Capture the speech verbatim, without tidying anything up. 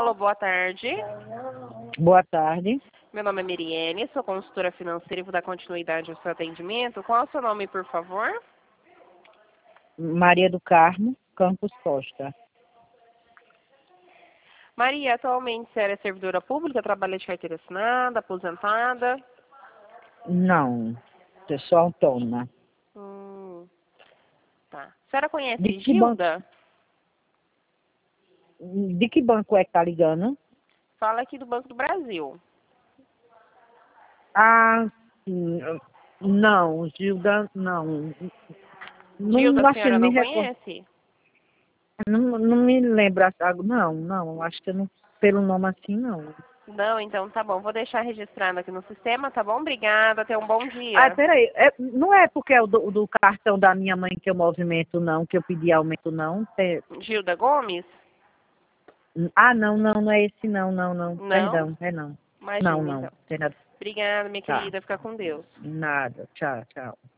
Alô, boa tarde. Boa tarde. Meu nome é Miriene, sou consultora financeira e vou dar continuidade ao seu atendimento. Qual é o seu nome, por favor? Maria do Carmo, Campos Costa. Maria, atualmente você é servidora pública, trabalha de carteira assinada, aposentada? Não, eu sou autônoma. Hum, tá. A senhora conhece De que banco, Gilda? de que banco é que tá ligando? Fala aqui do Banco do Brasil. Ah, sim, não, Gilda, não. Gilda, Não, a acho que senhora não me não recordo. conhece? Não, não me lembro, ah, não, não, acho que eu não, pelo nome assim, não. Não, então tá bom. Vou deixar registrado aqui no sistema, tá bom? Obrigada, tenha um bom Ah, dia. peraí, é, não é porque é o do, do cartão da minha mãe que eu movimento, não, que eu pedi aumento, não. É- Gilda Gomes? ah, não, não, não é esse, não, não, não. Não? Perdão, é não. Não, Imagina, não, então. tem nada. Obrigada, minha Tá, querida. Fica com Deus. nada. Tchau, tchau.